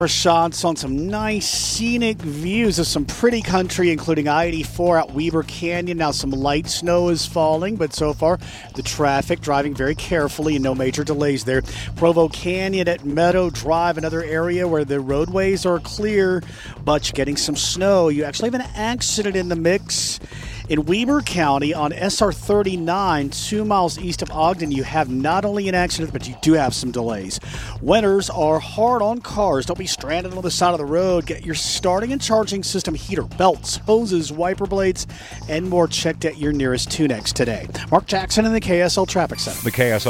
Shots on some nice scenic views of some pretty country, including I-84 out Weber Canyon. Now some light snow is falling, but so far the traffic driving very carefully and no major delays there. Provo Canyon at Meadow Drive, another area where the roadways are clear, but you're getting some snow. You actually have an accident in the mix in Weber County on SR 39, 2 miles east of Ogden. You have not only an accident, but you do have some delays. Winters are hard on cars. Don't be stranded on the side of the road. Get your starting and charging system heater, belts, hoses, wiper blades, and more checked at your nearest Tunex today. Mark Jackson in the KSL Traffic Center. The KSL